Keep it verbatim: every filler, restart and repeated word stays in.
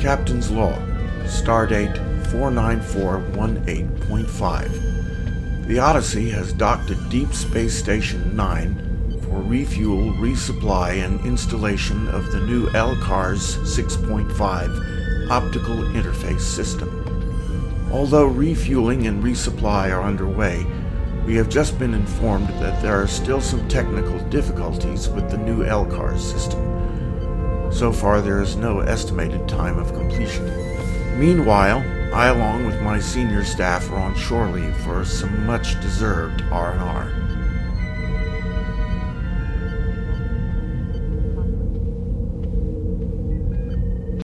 Captain's Log, Stardate four nine four one eight point five. The Odyssey has docked at Deep Space Station nine for refuel, resupply, and installation of the new L C A R S six point five optical interface system. Although refueling and resupply are underway, we have just been informed that there are still some technical difficulties with the new L C A R S system. So far, there is no estimated time of completion. Meanwhile, I, along with my senior staff, are on shore leave for some much-deserved R and R.